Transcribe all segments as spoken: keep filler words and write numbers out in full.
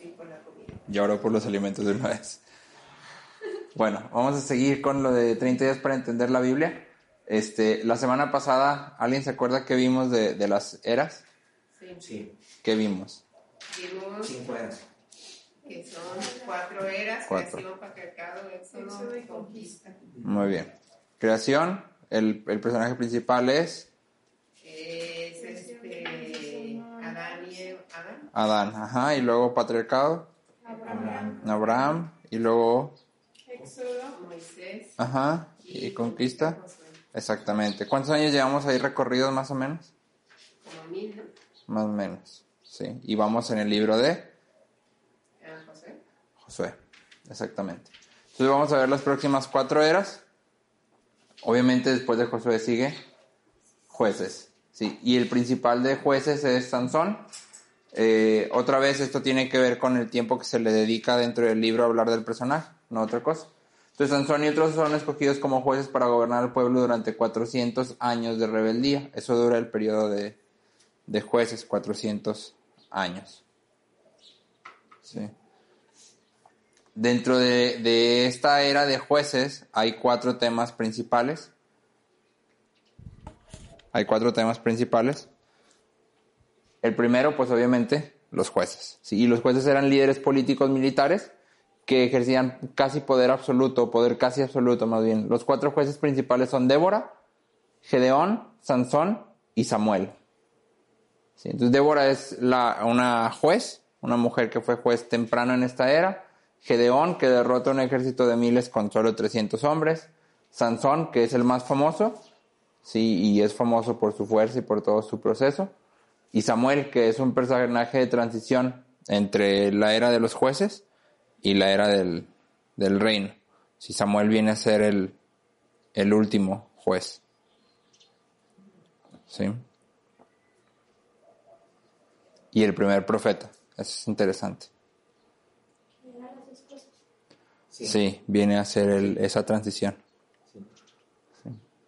Ya oró por los alimentos de una vez. Bueno, vamos a seguir con lo de treinta días para entender la Biblia. Este, la semana pasada, ¿alguien se acuerda qué vimos de, de las eras? Sí. sí. ¿Qué vimos? Vimos cinco eras. Que son cuatro eras: cuatro. Creación, patriarcado, éxodo y conquista. Muy bien. Creación, el, el personaje principal es... Es este... Adán y Eva. Adán. Adán, ajá. Y luego patriarcado. Abraham. Abraham. Y luego... Éxodo. Moisés. Ajá. Y, y conquista. Exactamente. ¿Cuántos años llevamos ahí recorridos más o menos? Como mil, ¿no? Más o menos, sí. Y vamos en el libro de... Josué. Josué, exactamente. Entonces vamos a ver las próximas cuatro eras. Obviamente después de Josué sigue Jueces, sí. Y el principal de Jueces es Sansón. Eh, otra vez esto tiene que ver con el tiempo que se le dedica dentro del libro a hablar del personaje, no otra cosa. Entonces Sansón y otros son escogidos como jueces para gobernar al pueblo durante cuatrocientos años de rebeldía. Eso dura el periodo de, de jueces, cuatrocientos años. Sí. Dentro de, de esta era de jueces hay cuatro temas principales. Hay cuatro temas principales. El primero, pues obviamente, los jueces. ¿Sí? Y los jueces eran líderes políticos militares que ejercían casi poder absoluto, poder casi absoluto más bien. Los cuatro jueces principales son Débora, Gedeón, Sansón y Samuel. ¿Sí? Entonces Débora es la, una juez, una mujer que fue juez temprano en esta era. Gedeón, que derrota un ejército de miles con solo trescientos hombres. Sansón, que es el más famoso, sí, y es famoso por su fuerza y por todo su proceso. Y Samuel, que es un personaje de transición entre la era de los jueces y la era del, del reino. Si Samuel viene a ser el, el último juez. ¿Sí? Y el primer profeta. Eso es interesante. Sí, sí, viene a ser el, esa transición. Sí. Sí.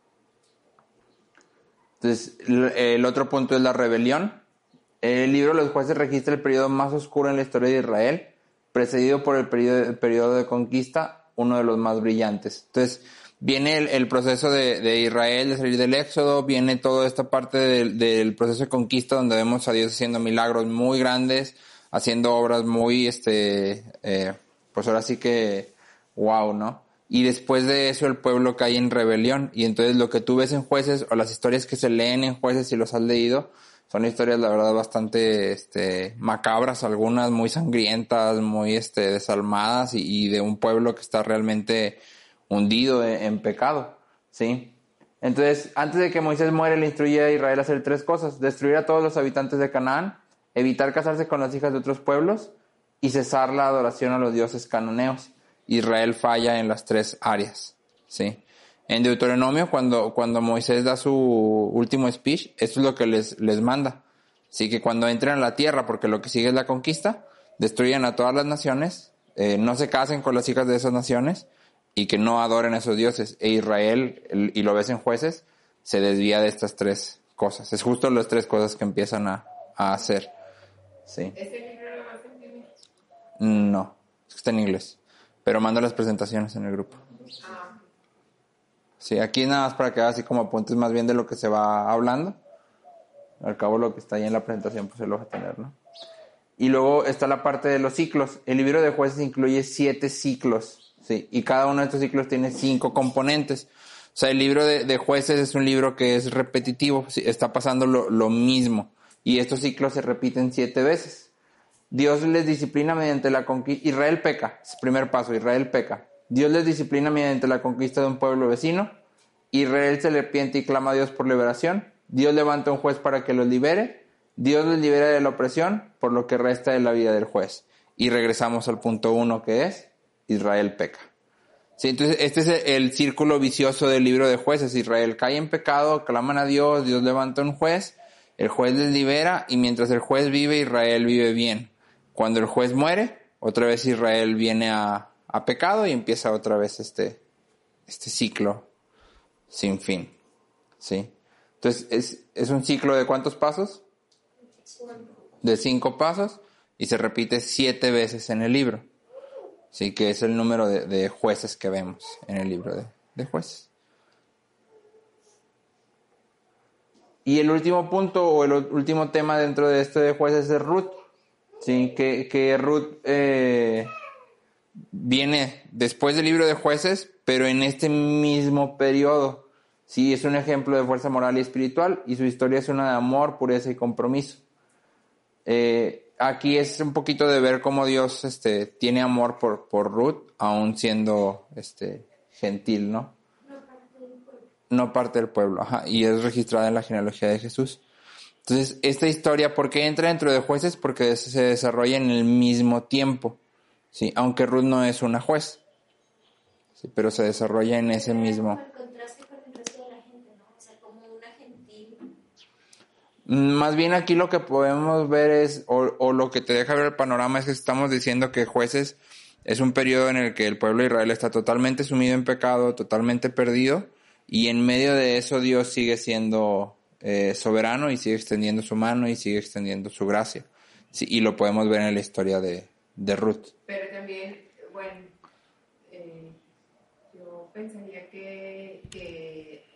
Entonces, el, el otro punto es la rebelión. El libro de los jueces registra el periodo más oscuro en la historia de Israel, precedido por el periodo, el periodo de conquista, uno de los más brillantes. Entonces, viene el, el proceso de, de Israel, de salir del Éxodo, viene toda esta parte del, del proceso de conquista donde vemos a Dios haciendo milagros muy grandes, haciendo obras muy, este, eh, pues ahora sí que, wow, ¿no? Y después de eso el pueblo cae en rebelión, y entonces lo que tú ves en Jueces, o las historias que se leen en Jueces si los has leído, son historias, la verdad, bastante este macabras, algunas muy sangrientas, muy este desalmadas, y, y de un pueblo que está realmente hundido en, en pecado, ¿sí? Entonces, antes de que Moisés muere, le instruye a Israel a hacer tres cosas: destruir a todos los habitantes de Canaán, evitar casarse con las hijas de otros pueblos, y cesar la adoración a los dioses cananeos. Israel falla en las tres áreas, ¿sí? En Deuteronomio, cuando, cuando Moisés da su último speech, esto es lo que les, les manda. Así que cuando entren a la tierra, porque lo que sigue es la conquista, destruyan a todas las naciones, eh, no se casen con las hijas de esas naciones, y que no adoren a esos dioses. E Israel, el, y lo ves en Jueces, se desvía de estas tres cosas. Es justo las tres cosas que empiezan a, a hacer. Sí. ¿Este libro lo vas a imprimir? No, está en inglés. Pero mando las presentaciones en el grupo. Ah. Sí, aquí nada más para que haga así como apuntes más bien de lo que se va hablando. Al cabo lo que está ahí en la presentación pues se lo va a tener, ¿no? Y luego está la parte de los ciclos. El libro de Jueces incluye siete ciclos, ¿sí? Y cada uno de estos ciclos tiene cinco componentes. O sea, el libro de, de Jueces es un libro que es repetitivo, ¿sí? Está pasando lo, lo mismo. Y estos ciclos se repiten siete veces. Dios les disciplina mediante la conquista. Israel peca, es el primer paso, Israel peca. Dios les disciplina mediante la conquista de un pueblo vecino. Israel se le arrepiente y clama a Dios por liberación. Dios levanta un juez para que los libere. Dios les libera de la opresión por lo que resta de la vida del juez. Y regresamos al punto uno, que es Israel peca. Sí, entonces este es el círculo vicioso del libro de Jueces. Israel cae en pecado, claman a Dios, Dios levanta un juez, el juez les libera, y mientras el juez vive, Israel vive bien. Cuando el juez muere, otra vez Israel viene a, a pecado y empieza otra vez este, este ciclo sin fin. ¿Sí? Entonces, ¿es, es un ciclo de cuántos pasos? De cinco pasos. y se repite siete veces en el libro. Sí, que es el número de, de jueces que vemos en el libro de, de jueces. Y el último punto o el último tema dentro de esto de jueces es Ruth. Sí, que, que Ruth eh, viene después del libro de jueces, pero en este mismo periodo. Sí, es un ejemplo de fuerza moral y espiritual, y su historia es una de amor, pureza y compromiso. Eh, aquí es un poquito de ver cómo Dios este, tiene amor por, por Ruth, aún siendo este, gentil, ¿no? No parte del pueblo, ajá, y es registrada en la genealogía de Jesús. Entonces, esta historia, ¿por qué entra dentro de jueces? Porque se desarrolla en el mismo tiempo, ¿sí? Aunque Ruth no es una juez, ¿sí? Pero se desarrolla en ese mismo... Más bien aquí lo que podemos ver es, o, o lo que te deja ver el panorama es que estamos diciendo que jueces es un periodo en el que el pueblo de Israel está totalmente sumido en pecado, totalmente perdido, y en medio de eso Dios sigue siendo eh, soberano y sigue extendiendo su mano y sigue extendiendo su gracia. Sí, y lo podemos ver en la historia de, de Ruth. Pero también, bueno, eh, yo pensaría que, que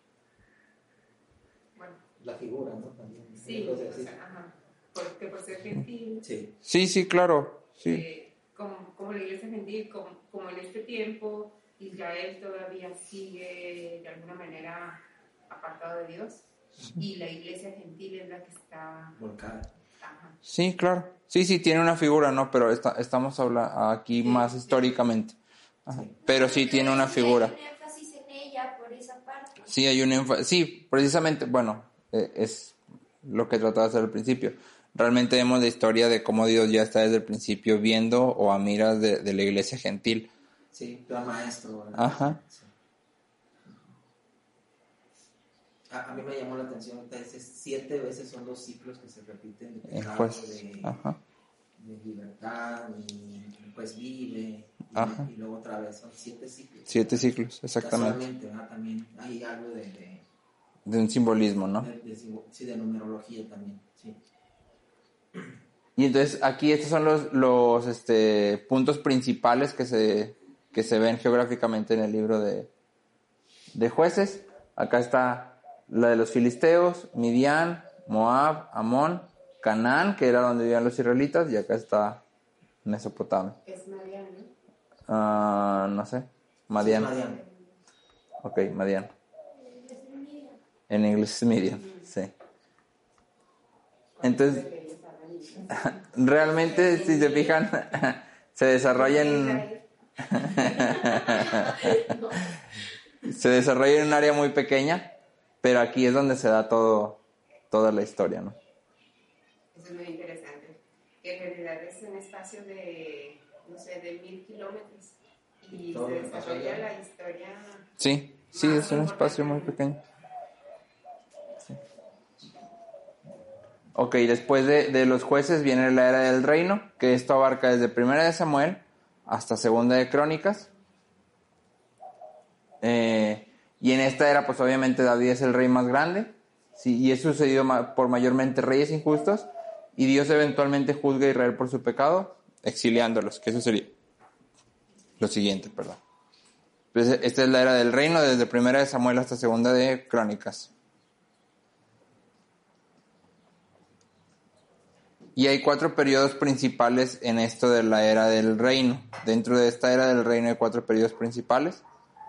bueno, la figura, ¿no? También. Sí, o sea, ajá, porque por ser gentil. Sí, sí, sí, claro. Sí. Eh, como, como la iglesia gentil, como, como en este tiempo Israel todavía sigue de alguna manera apartado de Dios, sí. Y la iglesia gentil es la que está volcada. Ajá. Sí, claro. Sí, sí, tiene una figura, ¿no? Pero está, estamos hablando aquí sí, más históricamente. Ajá. Sí. Pero sí tiene una figura. Hay un énfasis en ella por esa parte. Sí, hay un énfasis. Sí, precisamente, bueno, eh, es lo que trataba de hacer al principio. Realmente vemos la historia de cómo Dios ya está desde el principio viendo o a miras de, de la iglesia gentil. Sí, plan maestro. ¿Verdad? Ajá. Sí. A, a mí me llamó la atención, entonces, siete veces son los ciclos que se repiten de pecado, pues, de, ajá. de libertad, y pues vive, y, y luego otra vez, son siete ciclos. Siete ciclos, exactamente. Casualmente, ¿verdad? También hay algo de... de De un simbolismo, ¿no? De, de, sí, de numerología también, sí. Y entonces aquí estos son los, los este, puntos principales que se, que se ven geográficamente en el libro de, de jueces. Acá está la de los filisteos, Midian, Moab, Amón, Canaán, que era donde vivían los israelitas, y acá está Mesopotamia. Es Madián, ¿no? Uh, no sé. Madian. Sí, Madian. Ok, Madian. En inglés es Midian, sí. Entonces, realmente, si se fijan, se desarrolla en... se desarrolla en un área muy pequeña, pero aquí es donde se da todo, toda la historia, ¿no? Eso es muy interesante. En realidad es un espacio de, no sé, de mil kilómetros. Y todo se desarrolla la historia... Sí, sí, es un espacio muy pequeño. Sí. Ok, después de, de los jueces viene la era del reino, que esto abarca desde Primera de Samuel hasta Segunda de Crónicas. Eh, y en esta era, pues obviamente David es el rey más grande, sí, y es sucedido ma- por mayormente reyes injustos, y Dios eventualmente juzga a Israel por su pecado, exiliándolos, que eso sería lo siguiente, perdón. Entonces, esta es la era del reino, desde Primera de Samuel hasta Segunda de Crónicas. Y hay cuatro periodos principales en esto de la era del reino. Dentro de esta era del reino hay cuatro periodos principales.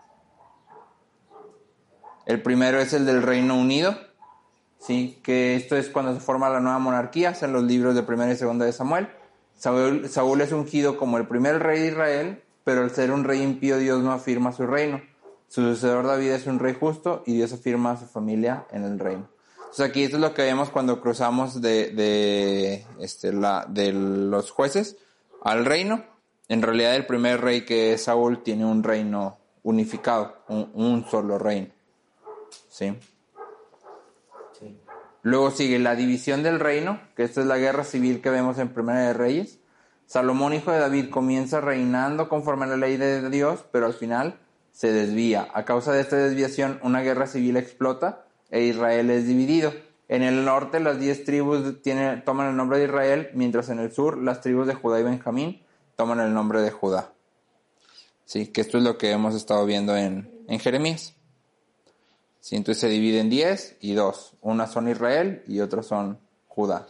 El primero es el del Reino Unido, sí, que esto es cuando se forma la nueva monarquía, en los libros de Primera y Segunda de Samuel. Saúl, Saúl es ungido como el primer rey de Israel, pero al ser un rey impío, Dios no afirma su reino. Su sucesor David es un rey justo y Dios afirma a su familia en el reino. Entonces aquí esto es lo que vemos cuando cruzamos de, de, este, la, de los jueces al reino. En realidad el primer rey, que es Saúl, tiene un reino unificado, un, un solo reino. ¿Sí? Sí. Luego sigue la división del reino, que esta es la guerra civil que vemos en Primera de Reyes. Salomón, hijo de David, comienza reinando conforme a la ley de Dios, pero al final se desvía. A causa de esta desviación, una guerra civil explota e Israel es dividido. En el norte las diez tribus tienen, toman el nombre de Israel, mientras en el sur las tribus de Judá y Benjamín toman el nombre de Judá. Sí, que esto es lo que hemos estado viendo en, en Jeremías. Sí, entonces se divide en diez y dos. Unas son Israel y otras son Judá.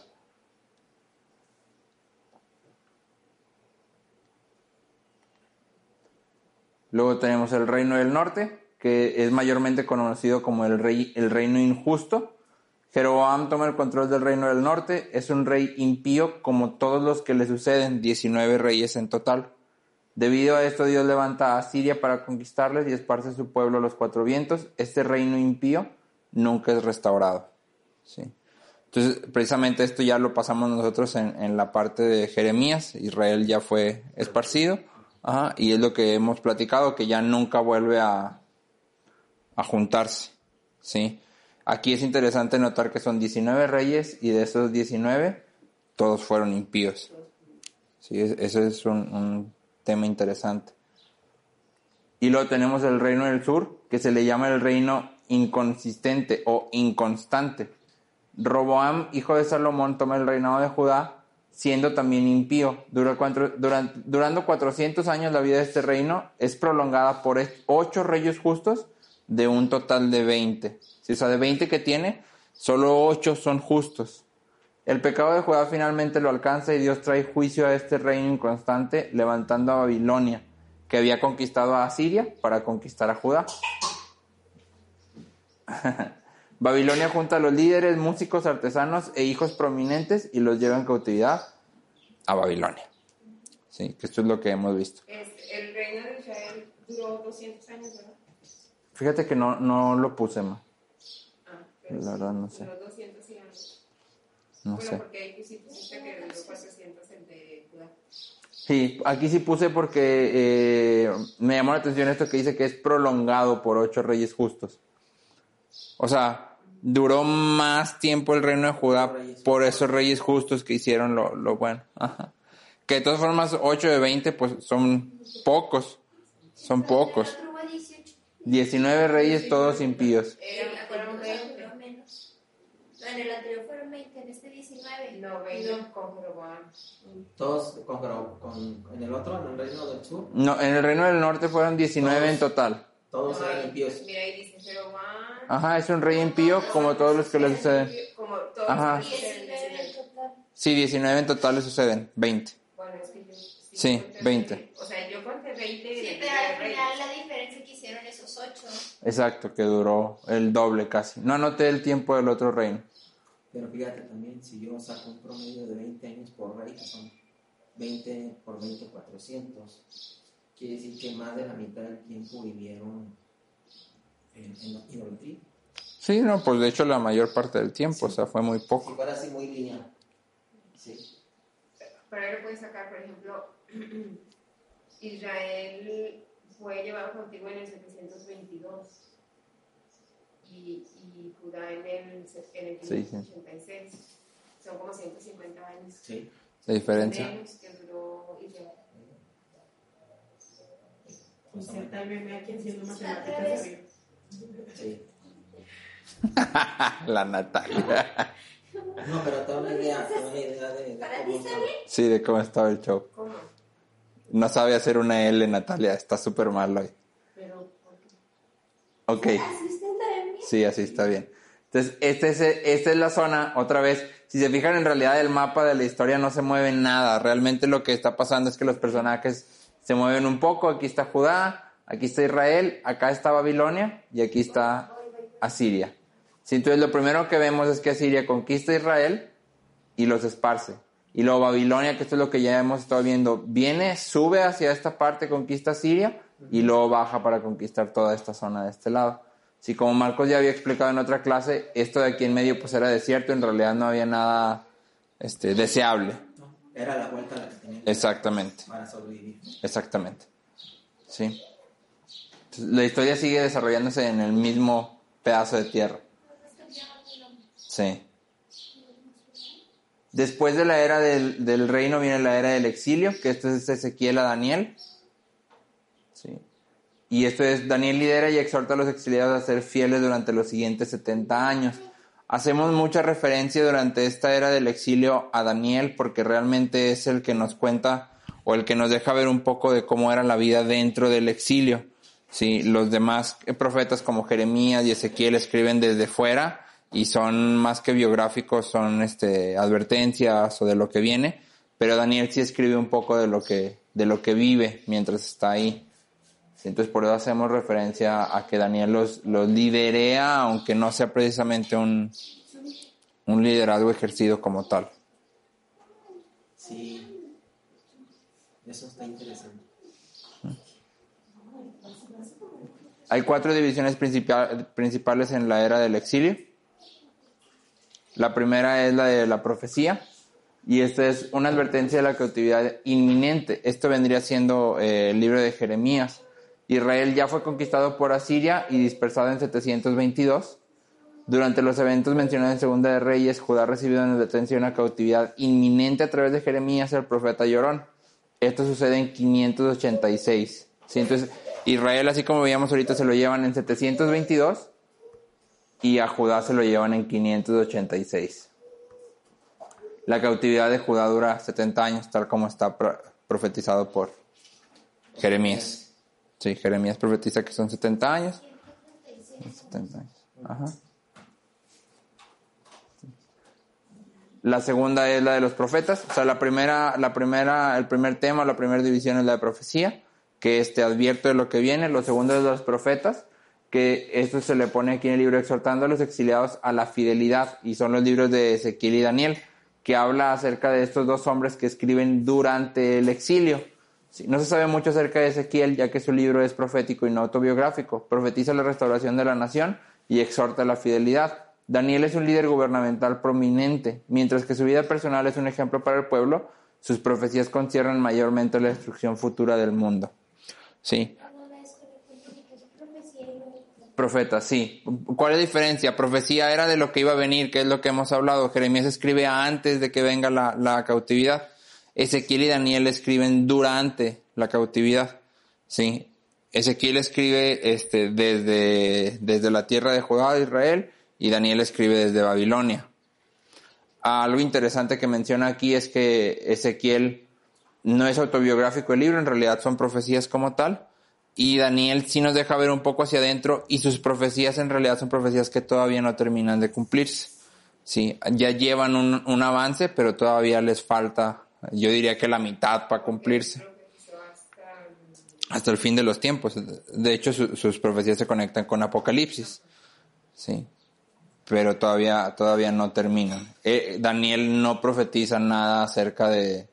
Luego tenemos el reino del norte, que es mayormente conocido como el, rey, el reino injusto. Jeroboam toma el control del reino del norte. Es un rey impío como todos los que le suceden, diecinueve reyes en total. Debido a esto, Dios levanta a Asiria para conquistarles y esparce su pueblo a los cuatro vientos. Este reino impío nunca es restaurado. ¿Sí? Entonces, precisamente esto ya lo pasamos nosotros en, en la parte de Jeremías. Israel ya fue esparcido. Ajá, y es lo que hemos platicado, que ya nunca vuelve a, a juntarse. ¿Sí? Aquí es interesante notar que son diecinueve reyes y de esos diecinueve, todos fueron impíos. ¿Sí? Ese es un... un tema interesante. Y luego tenemos el reino del sur, que se le llama el reino inconsistente o inconstante. Roboam, hijo de Salomón, toma el reinado de Judá, siendo también impío. Dura cuatro, durante, durando cuatrocientos años la vida de este reino es prolongada por ocho reyes justos de un total de veinte. ¿Sí? O sea, de veinte que tiene, solo ocho son justos. El pecado de Judá finalmente lo alcanza y Dios trae juicio a este reino inconstante, levantando a Babilonia, que había conquistado a Asiria para conquistar a Judá. Babilonia junta a los líderes, músicos, artesanos e hijos prominentes y los lleva en cautividad a Babilonia. Sí, que esto es lo que hemos visto. El reino de Israel duró doscientos años, ¿verdad? Fíjate que no, no lo puse más. Ah, pero la verdad no sé. Duró doscientos años. No bueno, sé. porque ahí pusiste que duró cuatrocientos el de Judá. Sí, aquí sí puse porque eh, me llamó la atención esto que dice que es prolongado por ocho reyes justos. O sea, duró más tiempo el reino de Judá por esos reyes justos que hicieron lo, lo bueno. Ajá. Que de todas formas, ocho de veinte pues son pocos. Son pocos. diecinueve reyes todos impíos. Eran, fueron veinte. En el anterior fueron veinte, en este diecinueve. No, veinte con Jeroboam. Todos con, con, en el otro, en el reino del sur. No, en el reino del norte fueron diecinueve todos, en total. Todos no, eran ahí, impíos. Mira, ahí dice Jeroboam. Ajá, es un rey impío como todos los que le suceden. Como todos Ajá. los que suceden. diecinueve en total. Sí, diecinueve en total le suceden, veinte. Bueno, es que yo... Sí, Sí, veinte. O sea, yo conté veinte. Sí, pero al final la diferencia que hicieron esos ocho. Exacto, que duró el doble casi. No anoté el tiempo del otro reino. Pero fíjate también, si yo saco un promedio de veinte años por rey, que son veinte por veinte, cuatrocientos, quiere decir que más de la mitad del tiempo vivieron en, en idolatría. Sí, no, pues de hecho la mayor parte del tiempo, sí. O sea, fue muy poco. Si fuera así muy lineal. Sí. Pero ahí lo puedes sacar, por ejemplo, Israel fue llevado contigo en el setecientos veintidós y, y Judá en el, en el quinientos ochenta y seis. Sí, sí. Son como ciento cincuenta años. Sí. La diferencia. Menos que duró Israel. O sea, tal vez me aquí haciendo matemáticas arriba. Sí. La Natalia. No, pero tengo una idea, tengo una idea de, de ¿Para ti cómo está está. bien? Sí, de cómo estaba el show. ¿Cómo? No sabe hacer una L, Natalia. Está súper mal hoy. Pero, ¿por qué? Ok. ¿Así está bien? Sí, así está bien. Entonces, este es, esta es la zona, otra vez, si se fijan en realidad el mapa de la historia no se mueve nada. Realmente lo que está pasando es que los personajes se mueven un poco. Aquí está Judá, aquí está Israel, acá está Babilonia y aquí está Asiria. Sí, entonces lo primero que vemos es que Asiria conquista a Israel y los esparce. Y luego Babilonia, que esto es lo que ya hemos estado viendo, viene, sube hacia esta parte, conquista Siria y luego baja para conquistar toda esta zona de este lado. Sí, como Marcos ya había explicado en otra clase, esto de aquí en medio pues era desierto, en realidad no había nada este, deseable. No, era la vuelta la que tenían Exactamente. para sobrevivir. Exactamente. Sí. Entonces, la historia sigue desarrollándose en el mismo pedazo de tierra. Sí. Después de la era del, del reino viene la era del exilio, que esto es Ezequiel a Daniel. Sí. Y esto es, Daniel lidera y exhorta a los exiliados a ser fieles durante los siguientes setenta años. hacemos mucha referencia durante esta era del exilio a Daniel porque realmente es el que nos cuenta o el que nos deja ver un poco de cómo era la vida dentro del exilio. Sí, los demás profetas como Jeremías y Ezequiel escriben desde fuera y son más que biográficos, son este advertencias o de lo que viene, pero Daniel sí escribe un poco de lo que de lo que vive mientras está ahí. Sí, entonces por eso hacemos referencia a que Daniel los los liderea, aunque no sea precisamente un un liderazgo ejercido como tal. Sí, eso está interesante. Hay cuatro divisiones principal, principales en la era del exilio. La primera es la de la profecía, y esta es una advertencia de la cautividad inminente. Esto vendría siendo eh, el libro de Jeremías. Israel ya fue conquistado por Asiria y dispersado en setecientos veintidós. Durante los eventos mencionados en Segunda de Reyes, Judá recibió una advertencia de una cautividad inminente a través de Jeremías, el profeta Llorón. Esto sucede en quinientos ochenta y seis. ¿Sí? Entonces, Israel, así como veíamos ahorita, se lo llevan en setecientos veintidós y a Judá se lo llevan en quinientos ochenta y seis. La cautividad de Judá dura setenta años, tal como está pro- profetizado por Jeremías. Sí, Jeremías profetiza que son setenta años. setenta años. Ajá. La segunda es la de los profetas. O sea, la primera, la primera, el primer tema, la primera división es la de profecía, que este advierte de lo que viene. Lo segundo es los profetas, que esto se le pone aquí en el libro exhortando a los exiliados a la fidelidad, y son los libros de Ezequiel y Daniel, que habla acerca de estos dos hombres que escriben durante el exilio. Sí, no se sabe mucho acerca de Ezequiel, ya que su libro es profético y no autobiográfico. Profetiza la restauración de la nación y exhorta a la fidelidad. Daniel es un líder gubernamental prominente, mientras que su vida personal es un ejemplo para el pueblo. Sus profecías conciernen mayormente la destrucción futura del mundo. Sí. Profeta, sí. ¿Cuál es la diferencia? Profecía era de lo que iba a venir, que es lo que hemos hablado. Jeremías escribe antes de que venga la, la cautividad. Ezequiel y Daniel escriben durante la cautividad. Sí. Ezequiel escribe este, desde, desde la tierra de Judá de Israel, y Daniel escribe desde Babilonia. Algo interesante que menciona aquí es que Ezequiel no es autobiográfico el libro, en realidad son profecías como tal. Y Daniel sí nos deja ver un poco hacia adentro, y sus profecías en realidad son profecías que todavía no terminan de cumplirse. Sí, ya llevan un, un avance, pero todavía les falta, yo diría que la mitad para cumplirse. Hasta el fin de los tiempos. De hecho, su, sus profecías se conectan con Apocalipsis. Sí, pero todavía, todavía no terminan. Eh, Daniel no profetiza nada acerca de,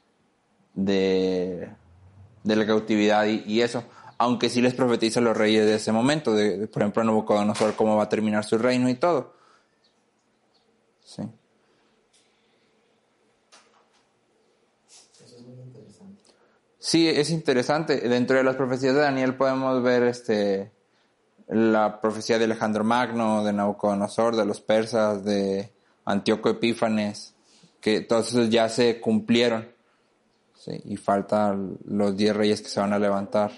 de, de la cautividad y, y eso. Aunque sí les profetiza a los reyes de ese momento, de, de, por ejemplo, a Nabucodonosor, cómo va a terminar su reino y todo. Sí. Eso es muy interesante. Sí, es interesante. Dentro de las profecías de Daniel podemos ver este la profecía de Alejandro Magno, de Nabucodonosor, de los persas, de Antíoco Epífanes, que todos esos ya se cumplieron. Sí, y faltan los diez reyes que se van a levantar.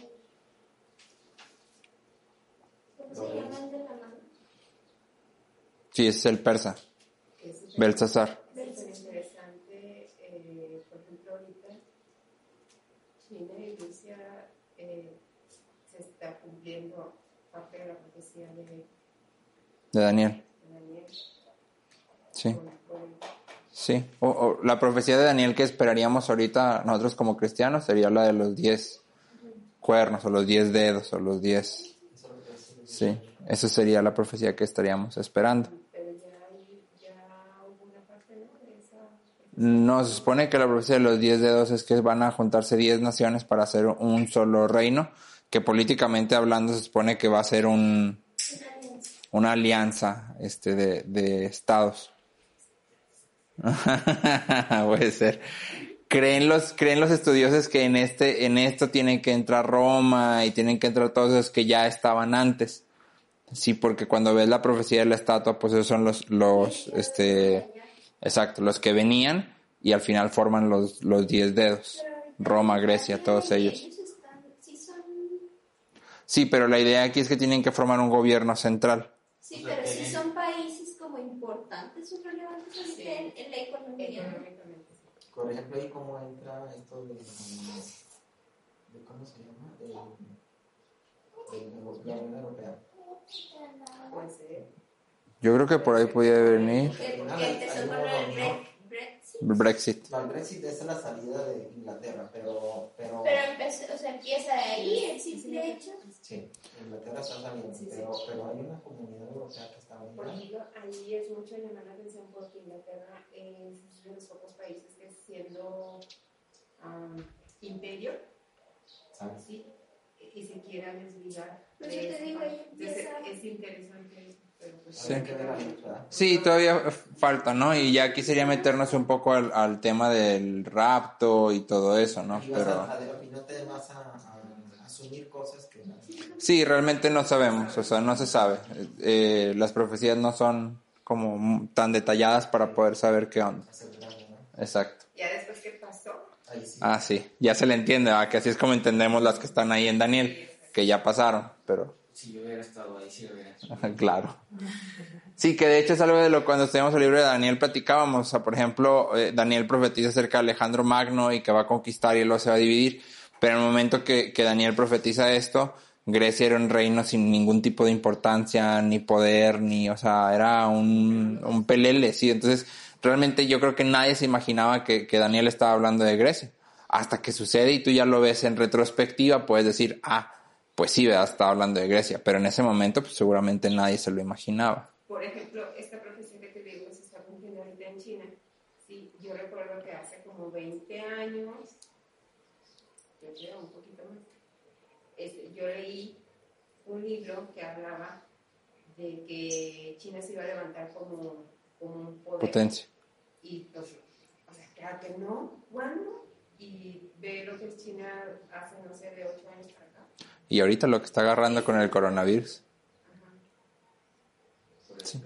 Sí, ese es el persa, Belsasar. Es interesante, eh, por ejemplo, ahorita en la iglesia eh, se está cumpliendo parte de la profecía de, De Daniel. de Daniel. Sí. Con- con- Sí. O, o la profecía de Daniel que esperaríamos ahorita nosotros como cristianos sería la de los diez cuernos, o los diez dedos, o los diez. Sí. Esa sería la profecía que estaríamos esperando. Pero ya, hay, ya hubo una parte, ¿no?, de esa. No, se supone que la profecía de los diez dedos es que van a juntarse diez naciones para hacer un solo reino, que políticamente hablando se supone que va a ser un una alianza este de, de estados. Puede ser. Creen los, creen los estudiosos que en este, en esto tienen que entrar Roma y tienen que entrar todos esos que ya estaban antes. Sí, porque cuando ves la profecía de la estatua, pues esos son los, los, este, exacto, los que venían y al final forman los, los diez dedos. Roma, Grecia, todos ellos. Sí, pero la idea aquí es que tienen que formar un gobierno central. Sí, pero si son países como importantes. son relevantes ahorita Sí. en, en la economía. Económicamente. Por ejemplo, ahí cómo entra esto de, de ¿cómo se llama? De, de la Unión Europea. Puede ser. Yo creo que por ahí podía venir Que, que empezó con el Bre- Brexit. Brexit. No, el Brexit es la salida de Inglaterra, pero... Pero, Pero empezó, o sea, empieza de ahí el simple hecho. sí, Inglaterra está saliendo, Sí, sí. pero, pero hay una comunidad europea que está Por uniendo. ejemplo, ahí es mucho llamar la atención porque Inglaterra es de los pocos países que siendo um, imperio, ¿Sabes? ¿sí? Y se quiera desligar. Pues de yo te eso. digo, ahí Entonces, empieza- es interesante eso. Pero pues, Sí. Hay que ver ahí, ¿verdad? Sí, todavía falta, ¿no? Y ya aquí sería meternos un poco al, al tema del rapto y todo eso, ¿no? Y vas Pero a, a, y no te vas a, a asumir cosas que... sí, realmente no sabemos, o sea, no se sabe. Eh, las profecías no son como tan detalladas para poder saber qué onda. hacer grande, ¿no? Exacto. ya después que pasó, Ahí sí. Ah, sí, ya se le entiende, ¿verdad? Que así es como entendemos las que están ahí en Daniel, que ya pasaron, pero Si yo hubiera estado ahí, sí lo hubiera hecho. claro. Sí, que de hecho es algo de lo cuando estudiamos el libro de Daniel platicábamos. O sea, por ejemplo, eh, Daniel profetiza acerca de Alejandro Magno y que va a conquistar y luego se va a dividir. Pero en el momento que, que Daniel profetiza esto, Grecia era un reino sin ningún tipo de importancia, ni poder, ni, o sea, era un, un pelele, sí. Entonces, realmente yo creo que nadie se imaginaba que, que Daniel estaba hablando de Grecia. Hasta que sucede y tú ya lo ves en retrospectiva, puedes decir, ah, pues sí, ¿verdad? Estaba hablando de Grecia. Pero en ese momento, pues seguramente nadie se lo imaginaba. por ejemplo, esta profecía que te digo se está cumpliendo ahorita en China. Sí, yo recuerdo que hace como veinte años, yo creo un poquito más, este, yo leí un libro que hablaba de que China se iba a levantar como, como un poder. Potencia. Y pues, o sea, claro que no, ¿cuándo? Y ve lo que China hace, no sé, de ocho años para acá. Y ahorita lo que está agarrando con el coronavirus. Ajá. Sí.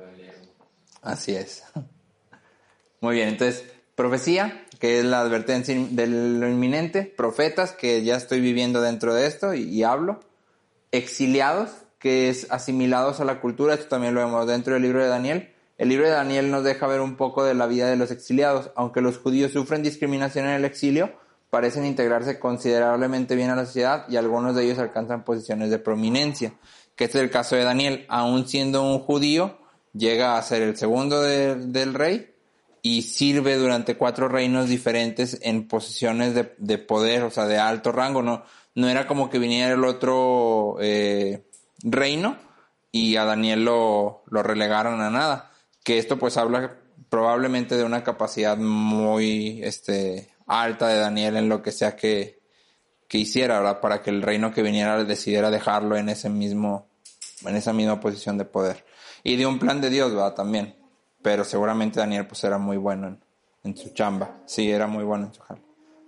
Así es. Muy bien, entonces, profecía, que es la advertencia de lo inminente, profetas, que ya estoy viviendo dentro de esto y, y hablo, exiliados, que es asimilados a la cultura, esto también lo vemos dentro del libro de Daniel. El libro de Daniel nos deja ver un poco de la vida de los exiliados. Aunque los judíos sufren discriminación en el exilio, parecen integrarse considerablemente bien a la sociedad y algunos de ellos alcanzan posiciones de prominencia. Que este es el caso de Daniel. Aún siendo un judío, llega a ser el segundo de, del rey y sirve durante cuatro reinos diferentes en posiciones de, de poder, o sea, de alto rango. No, no era como que viniera el otro eh, reino y a Daniel lo, lo relegaron a nada. Que esto pues habla probablemente de una capacidad muy este alta de Daniel en lo que sea que, que hiciera, ¿verdad? Para que el reino que viniera decidiera dejarlo en ese mismo, en esa misma posición de poder. Y de un plan de Dios, ¿verdad? También. Pero seguramente Daniel pues era muy bueno en, en su chamba. Sí, era muy bueno en su jale.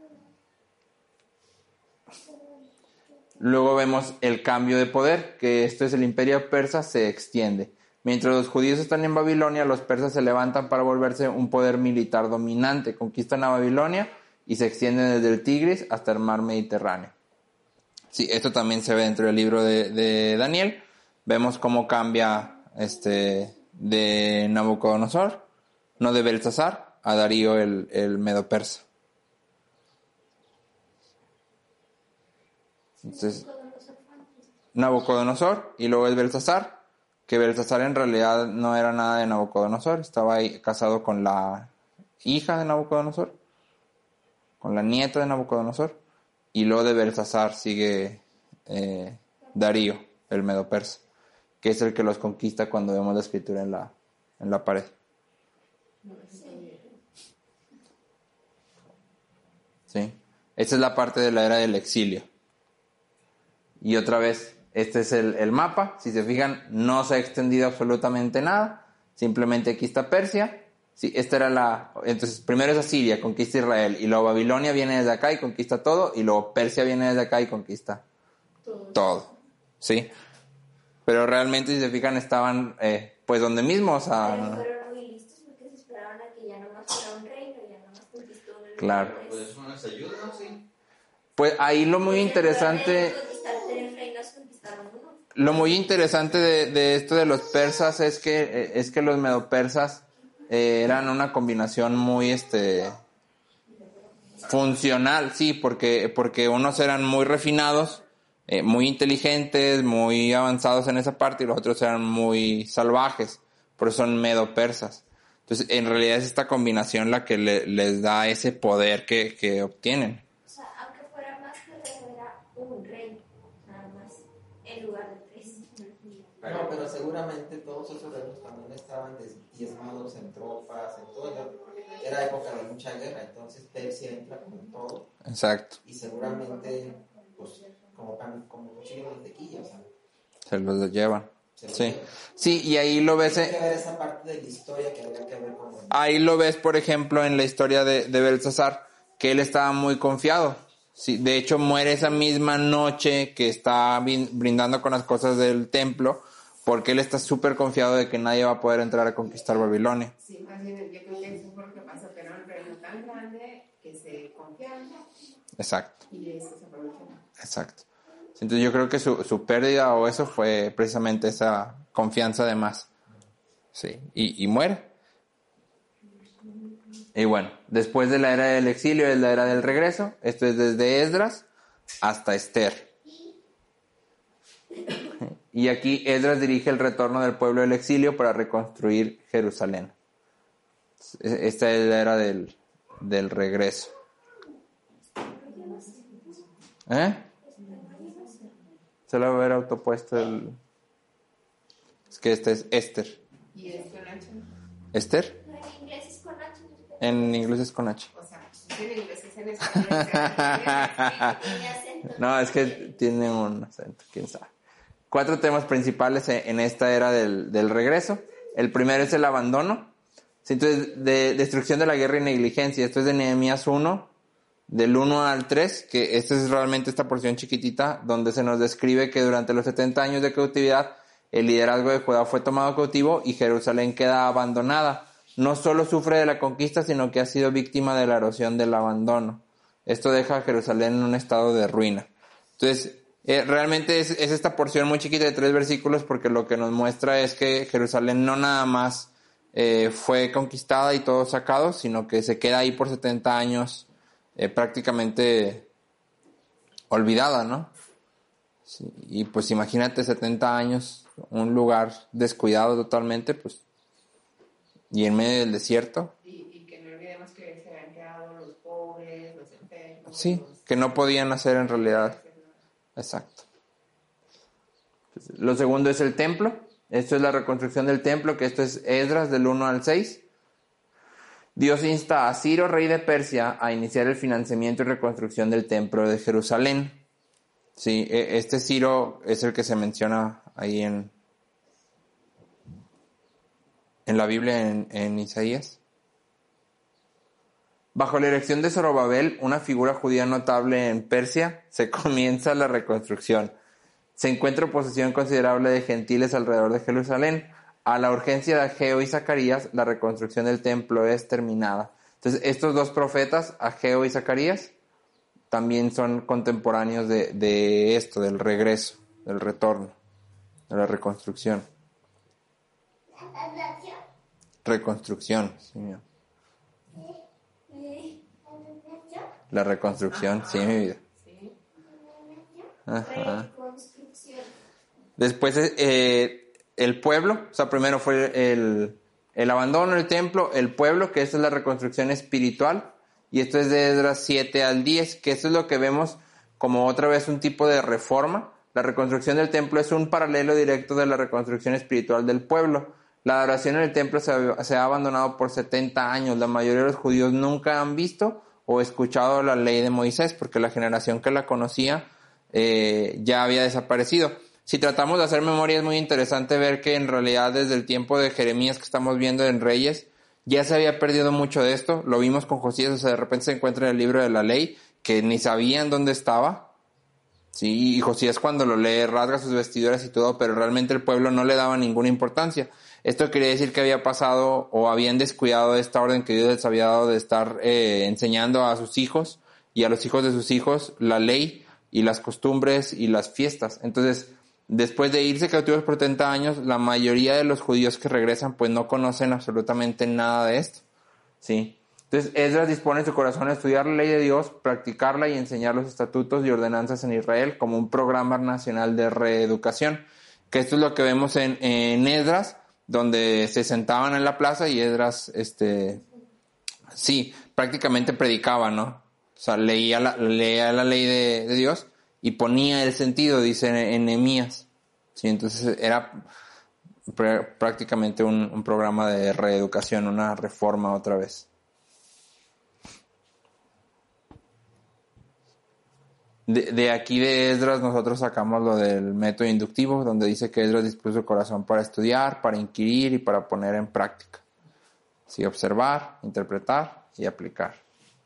Luego vemos el cambio de poder, que esto es el imperio persa se extiende. Mientras los judíos están en Babilonia, los persas se levantan para volverse un poder militar dominante. Conquistan a Babilonia y se extienden desde el Tigris hasta el mar Mediterráneo. Sí, esto también se ve dentro del libro de, de Daniel. Vemos cómo cambia este de Nabucodonosor, no de Belsasar, a Darío el, el medo persa. Entonces, Nabucodonosor y luego es Belsasar, que Belsasar en realidad no era nada de Nabucodonosor, estaba ahí casado con la hija de Nabucodonosor, con la nieta de Nabucodonosor, y luego de Belsasar sigue eh, Darío, el medo persa, que es el que los conquista cuando vemos la escritura en la, en la pared. ¿Sí? Esta es la parte de la era del exilio. Y otra vez, este es el, el mapa. Si se fijan, no se ha extendido absolutamente nada. Simplemente aquí está Persia. Sí, esta era la... Entonces, primero es Asiria, conquista Israel. Y luego Babilonia viene desde acá y conquista todo. Y luego Persia viene desde acá y conquista todo. todo. ¿Sí? Pero realmente, si se fijan, estaban eh, pues donde mismo. O sea, Pero fueron muy listos porque se esperaban a que ya nomás fuera un reino, ya nomás conquistó el claro. reino. Pues eso nos ayuda, ¿no? Sí. Pues ahí lo muy Porque interesante... conquistar tres reinos, conquistaron uno. Lo muy interesante de, de esto de los persas es que, es que los medopersas eh, eran una combinación muy este funcional, sí, porque, porque unos eran muy refinados, eh, muy inteligentes, muy avanzados en esa parte, y los otros eran muy salvajes, por eso son medo-persas. Entonces, en realidad es esta combinación la que le, les da ese poder que, que obtienen. O sea, aunque fuera más guerrero, era un rey, nada más, en lugar de tres. No, pero seguramente todos esos reinos también estaban des- diezmados en tropas, en todo. Ya era época de mucha guerra, entonces Persia entra con todo. Exacto. Y seguramente, pues, como pan, como cuchillo de mantequilla, o sea, Se los llevan. se lo Sí. llevan. Sí, y ahí lo ves... Tiene eh, que ver esa parte de la historia que habría que ver con... Ahí lo ves, por ejemplo, en la historia de, de Belsasar, que él estaba muy confiado. Sí, de hecho, muere esa misma noche que está bin- brindando con las cosas del templo, porque él está súper confiado de que nadie va a poder entrar a conquistar Babilonia. Sí, más bien, yo creo que eso fue lo que pasó, que era un reino tan grande que se confiaban Exacto, y de eso se aprovecharon. exacto. Entonces yo creo que su, su pérdida o eso fue precisamente esa confianza de más. Sí, y, y muere. Y bueno, después de la era del exilio es la era del regreso. Esto es desde Esdras hasta Esther. Y aquí Esdras dirige el retorno del pueblo del exilio para reconstruir Jerusalén. Esta es la era del, del regreso. ¿Eh? Se lo va a haber autopuesto el... Es que este es Esther. Y es con H. ¿Esther? No, en inglés es con H. En inglés es con H. O sea, en inglés es en español. o sea, Tiene acento. No, es que tiene un acento, quién sabe. Cuatro temas principales en esta era del, del regreso. El primero es el abandono. Entonces, de destrucción de la guerra y negligencia. Esto es de Nehemías uno, del uno al tres, que esta es realmente esta porción chiquitita, donde se nos describe que durante los setenta años de cautividad, el liderazgo de Judá fue tomado cautivo y Jerusalén queda abandonada. No solo sufre de la conquista, sino que ha sido víctima de la erosión del abandono. Esto deja a Jerusalén en un estado de ruina. Entonces, eh, realmente es, es esta porción muy chiquita de tres versículos, porque lo que nos muestra es que Jerusalén no nada más eh, fue conquistada y todo sacado, sino que se queda ahí por setenta años eh, prácticamente olvidada, ¿no? Sí, y pues imagínate setenta años, un lugar descuidado totalmente, pues, y en medio del desierto. Y, y que no olvidemos que se habían quedado los pobres, los enfermos. Sí, los- que no podían hacer en realidad. Exacto. Lo segundo es el templo. Esto es la reconstrucción del templo, que esto es Esdras del uno al seis. Dios insta a Ciro, rey de Persia, a iniciar el financiamiento y reconstrucción del templo de Jerusalén. Sí, este Ciro es el que se menciona ahí en, en la Biblia, en, en Isaías. Bajo la erección de Zorobabel, una figura judía notable en Persia, se comienza la reconstrucción. Se encuentra oposición considerable de gentiles alrededor de Jerusalén. A la urgencia de Ageo y Zacarías, la reconstrucción del templo es terminada. Entonces, estos dos profetas, Ageo y Zacarías, también son contemporáneos de, de esto, del regreso, del retorno, de la reconstrucción. Reconstrucción, señor. La reconstrucción, sí, mi vida. Sí. Ajá. Reconstrucción. Después, eh, el pueblo, o sea, primero fue el, el abandono del templo, el pueblo, que esta es la reconstrucción espiritual, y esto es de Esdras siete al diez, que esto es lo que vemos como otra vez un tipo de reforma. La reconstrucción del templo es un paralelo directo de la reconstrucción espiritual del pueblo. La adoración en el templo se ha, se ha abandonado por setenta años. La mayoría de los judíos nunca han visto o escuchado la ley de Moisés, porque la generación que la conocía eh, ya había desaparecido. Si tratamos de hacer memoria, es muy interesante ver que en realidad desde el tiempo de Jeremías que estamos viendo en Reyes, ya se había perdido mucho de esto. Lo vimos con Josías, o sea, de repente se encuentra en el libro de la ley, que ni sabían dónde estaba. Sí, y Josías cuando lo lee rasga sus vestiduras y todo, pero realmente el pueblo no le daba ninguna importancia. Esto quería decir que había pasado o habían descuidado esta orden que Dios les había dado de estar eh, enseñando a sus hijos y a los hijos de sus hijos la ley y las costumbres y las fiestas. Entonces, Después de irse cautivos por treinta años, la mayoría de los judíos que regresan pues no conocen absolutamente nada de esto, ¿sí? Entonces Esdras dispone en su corazón a estudiar la ley de Dios, practicarla y enseñar los estatutos y ordenanzas en Israel como un programa nacional de reeducación, que esto es lo que vemos en, en Esdras, donde se sentaban en la plaza y Esdras, este, sí, prácticamente predicaba, ¿no? O sea, leía la, leía la ley de, de Dios y ponía el sentido, dice en Nehemías. Sí, entonces era pr- prácticamente un, un programa de reeducación, una reforma otra vez. De, de aquí de Esdras nosotros sacamos lo del método inductivo, donde dice que Esdras dispuso su corazón para estudiar, para inquirir y para poner en práctica. Sí, observar, interpretar y aplicar.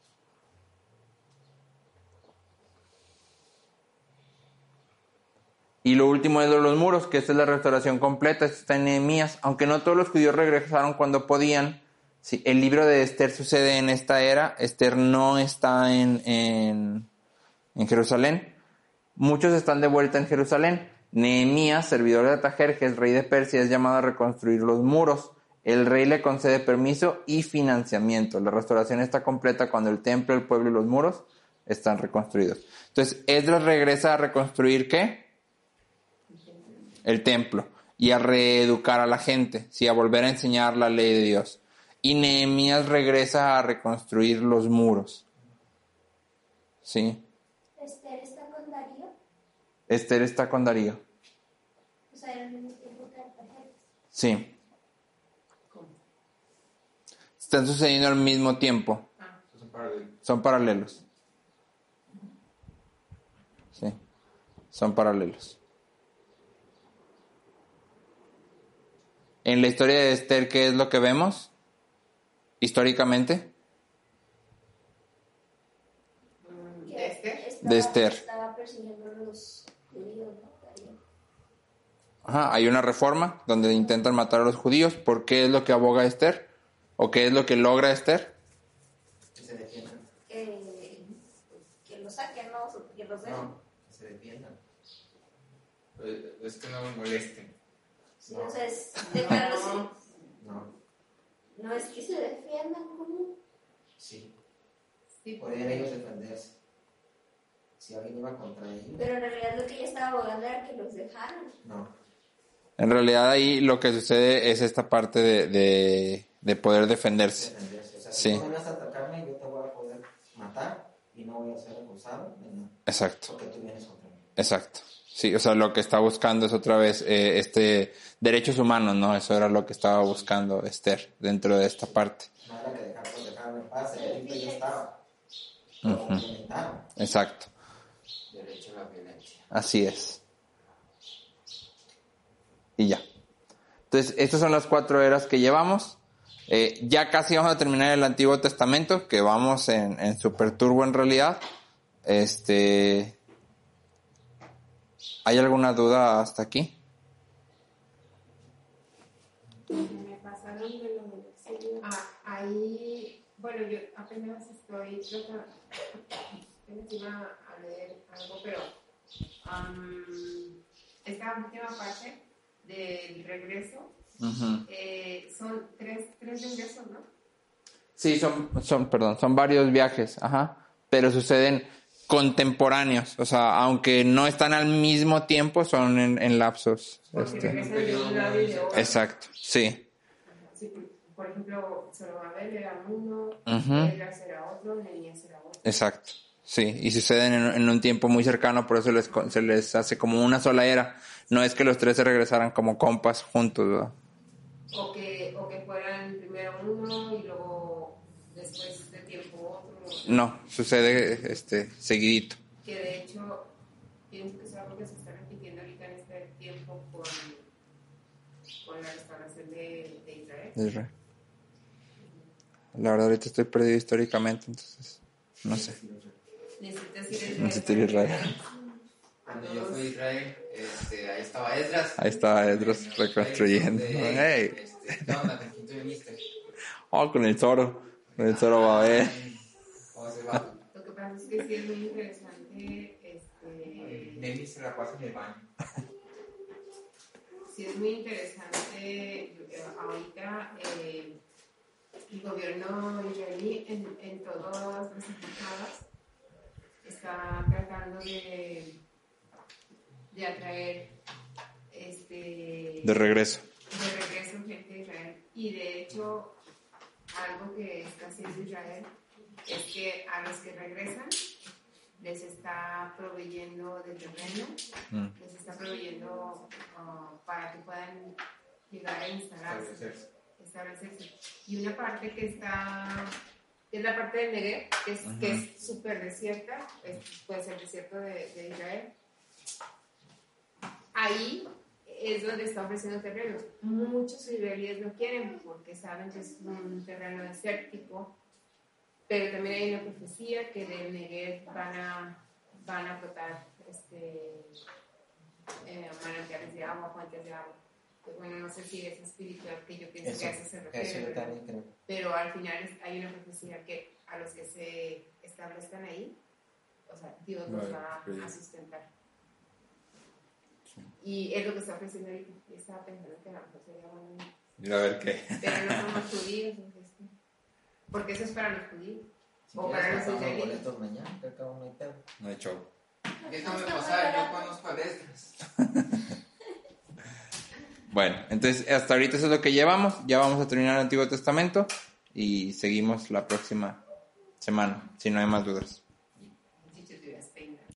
Y lo último es lo de los muros, que esta es la restauración completa, esto está en Nehemías. Aunque no todos los judíos regresaron cuando podían, sí, el libro de Esther sucede en esta era. Esther no está en, en, en Jerusalén. Muchos están de vuelta en Jerusalén. Nehemías, servidor de Artajerjes, rey de Persia, es llamado a reconstruir los muros. El rey le concede permiso y financiamiento. La restauración está completa cuando el templo, el pueblo y los muros están reconstruidos. Entonces, Esdras regresa a reconstruir ¿qué? El templo. Y a reeducar a la gente, ¿sí? A volver a enseñar la ley de Dios. Y Nehemías regresa a reconstruir los muros. ¿Sí? ¿Esther está con Darío? Esther está con Darío. O sea, en el mismo tiempo que Artajerjes. Sí. ¿Cómo? Están sucediendo al mismo tiempo. Ah, Son paralelos. Son paralelos. Sí. Son paralelos. En la historia de Esther, ¿qué es lo que vemos? Históricamente. mm, Que ¿de Esther? estaba- De Esther. Estaba persiguiendo a los judíos, ¿no? Darío. Ajá, hay una reforma donde intentan matar a los judíos. ¿Por qué es lo que aboga Esther? ¿O qué es lo que logra Esther? Que se defiendan. Que, que los saquen, ¿no? Que los dejen. No, que se defiendan. Eh, Es que no me molesten. Sí, o sea, es declaración. No, No es que se defiendan, ¿cómo? sí. Sí, Podían ellos defenderse. Si alguien iba contra ellos, Pero en realidad lo que ella estaba abogando era que los dejaran. no. En realidad ahí lo que sucede es esta parte de, de, de poder defenderse. Defenderse. O sea, Sí. si tú vienes a atacarme, yo te voy a poder matar y no voy a ser acusado de nada. Exacto, Porque tú vienes contra mí. exacto. Sí, o sea, lo que está buscando es otra vez eh, este derechos humanos, ¿no? Eso era lo que estaba buscando Esther dentro de esta parte. No era que dejar, pues dejarme en paz, el delito ya estaba. Ujú. Lo complementaron. Exacto, Derecho a la violencia. así es. Y ya. Entonces, estas son las cuatro eras que llevamos. Eh, ya casi vamos a terminar el Antiguo Testamento, que vamos en, en super turbo en realidad. Este... ¿Hay alguna duda hasta aquí? Me pasaron de lo del exilio. Ah, ahí, bueno, yo apenas estoy, creo que apenas iba a leer algo, pero um, esta última parte del regreso, Uh-huh. eh, son tres, tres regresos, ¿no? Sí, son, son, perdón, son varios viajes, ajá, pero suceden contemporáneos, o sea, aunque no están al mismo tiempo, son en, en lapsos. Porque Este, regresan de un lado y de otro. exacto, sí. Sí, por ejemplo, Zorobabel era uno, Ujú. Esdras era otro, Nehemías era otro. Exacto, sí, y suceden en, en un tiempo muy cercano, por eso les, co- se les hace como una sola era. No es que los tres se regresaran como compas juntos, ¿verdad? O que, o que fueran primero uno y luego después de tiempo otro. No, sucede este seguidito. Que de hecho, pienso que es algo que se está repitiendo ahorita en este tiempo con, con la restauración de, de Israel. de Israel. La verdad ahorita estoy perdido históricamente, entonces no sé. Necesitas ir a Israel. Necesito ir a Israel. Cuando yo fui a Israel, este, ahí estaba Esdras. Ahí estaba Esdras En el reconstruyendo. Facebook de, Hey. este, ¿qué onda? ¿Con quién te viniste? Oh, con el Zoro. Con el Zoro va a ver. ¿Cómo se va? Lo que pasa es que sí es muy interesante. Este, Nelly se la pasa en el baño. sí es muy interesante. Eh, ahorita eh, el gobierno israelí en, en todas las embajadas está tratando de, de atraer este, De regreso. de regreso gente de Israel. Y de hecho, algo que está haciendo Israel es que a los que regresan les está proveyendo de terreno, mm. les está proveyendo uh, para que puedan llegar a instalarse, establecerse. establecerse. Y una parte que está, que es la parte del Negev, que es uh-huh. que es súper desierta, es, pues el desierto de, de Israel. Ahí es donde está ofreciendo terrenos. Muchos israelíes no quieren porque saben que es un terreno desértico, pero también hay una profecía que del Negev van a, van a brotar este, eh, manantiales de agua, fuentes de agua. Pues bueno, no sé si es espiritual, que yo pienso eso, que a eso se refiere, eso también creo. Pero al final es, hay una profecía que a los que se establezcan ahí, o sea, Dios los va a, a sustentar. Y es lo que está ofreciendo ahorita. Yo estaba pensando que a lo mejor sería bueno. Y a ver qué. Pero no somos judíos, entonces, porque eso es para los judíos. Si o para los israelíes. Mañana, que acabo no hay pedo. No hay show. Déjame pasar, yo conozco a letras. Bueno, entonces hasta ahorita eso es lo que llevamos. Ya vamos a terminar el Antiguo Testamento y seguimos la próxima semana, si no hay más dudas.